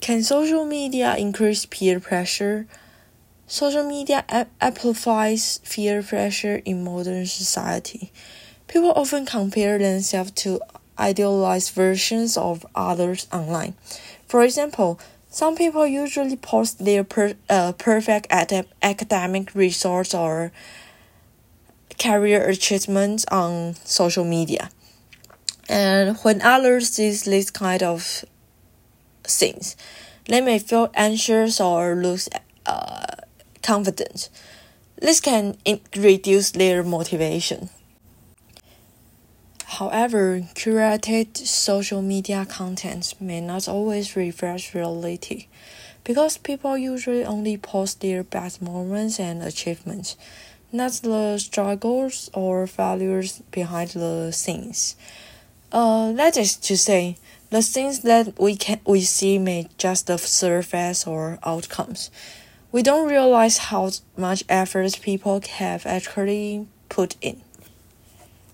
Can social media increase peer pressure? Social media amplifies peer pressure in modern society. People often compare themselves to idealized versions of others online. For example, some people usually post their perfect academic results or career achievements on social media. And when others see this kind of things, they may feel anxious or lose confidence. This can reduce their motivation. However, curated social media content may not always reflect reality, because people usually only post their best moments and achievements, not the struggles or failures behind the scenes. That is to say, the things that we see may just the surface or outcomes. We don't realize how much effort people have actually put in.